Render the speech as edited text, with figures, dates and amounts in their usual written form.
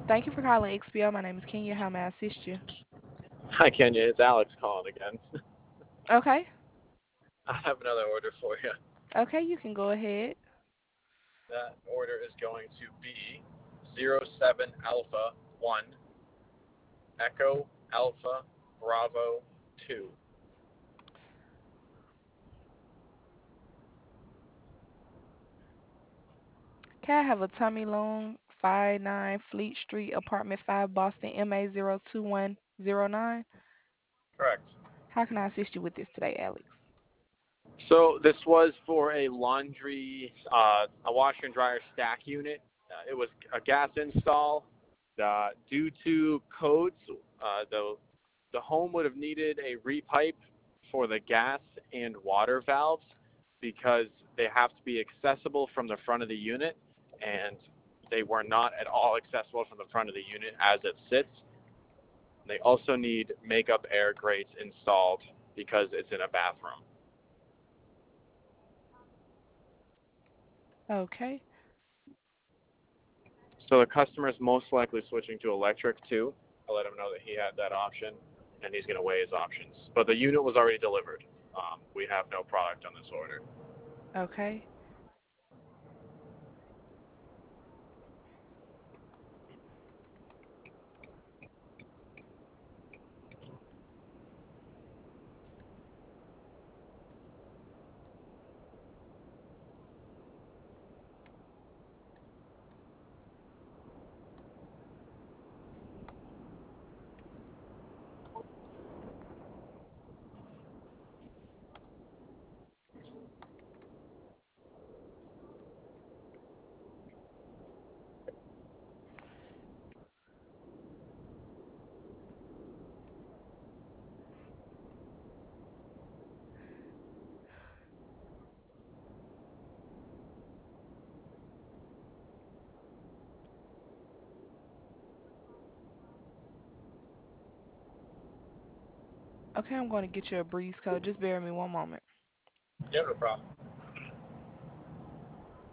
Thank you for calling XPO. My name is Kenya. How may I assist you? Hi, Kenya. It's Alex calling again. Okay. I have another order for you. Okay, you can go ahead. That order is going to be 07 Alpha 1 Echo Alpha Bravo 2. Can I have a Tommy Long, 59 Fleet Street, Apartment 5, Boston, MA02109? Correct. How can I assist you with this today, Alex? So this was for a laundry, a washer and dryer stack unit. It was a gas install. Due to codes, the home would have needed a repipe for the gas and water valves because they have to be accessible from the front of the unit, and they were not at all accessible from the front of the unit as it sits. They also need makeup air grates installed because it's in a bathroom. Okay. So the customer is most likely switching to electric too. I let him know that he had that option, and he's going to weigh his options. But the unit was already delivered. We have no product on this order. Okay. Okay, I'm going to get you a breeze code. Just bear with me one moment. Yeah, no problem.